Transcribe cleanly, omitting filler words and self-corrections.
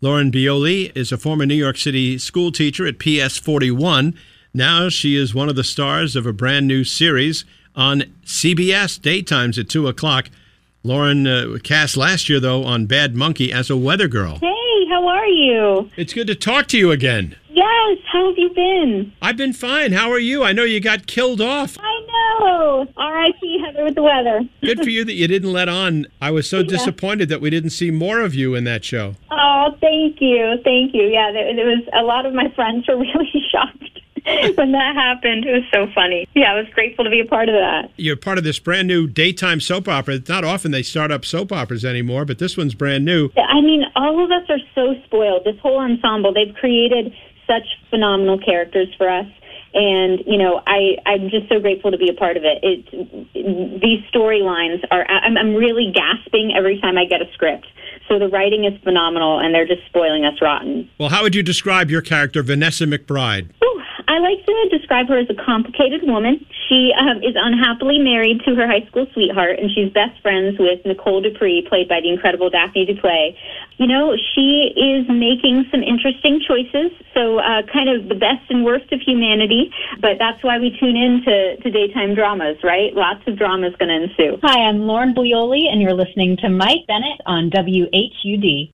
Lauren Bioli is a former New York City school teacher at PS 41. Now she is one of the stars of a brand new series on CBS daytimes at 2 o'clock. Lauren cast last year, though, on Bad Monkey as a weather girl. Hey, how are you? It's good to talk to you again. Yes, how have you been? I've been fine. How are you? I know you got killed off. I know. R.I.P. Heather with the weather. Good for you that you didn't let on. I was so disappointed that we didn't see more of you in that show. Oh, thank you. Thank you. Yeah, there was a lot of my friends were really shocked when that happened. It was so funny. Yeah, I was grateful to be a part of that. You're part of this brand new daytime soap opera. It's not often they start up soap operas anymore, but this one's brand new. I mean, all of us are so spoiled. This whole ensemble, they've created such phenomenal characters for us. And, you know, I'm just so grateful to be a part of it. These storylines are, I'm really gasping every time I get a script. So the writing is phenomenal, and they're just spoiling us rotten. Well, how would you describe your character, Vanessa McBride? I like to describe her as a complicated woman. She is unhappily married to her high school sweetheart, and she's best friends with Nicole Dupree, played by the incredible Daphne du Plessis. You know, she is making some interesting choices, so kind of the best and worst of humanity, but that's why we tune in to daytime dramas, right? Lots of drama is going to ensue. Hi, I'm Lauren Bioli, and you're listening to Mike Bennett on WHUD.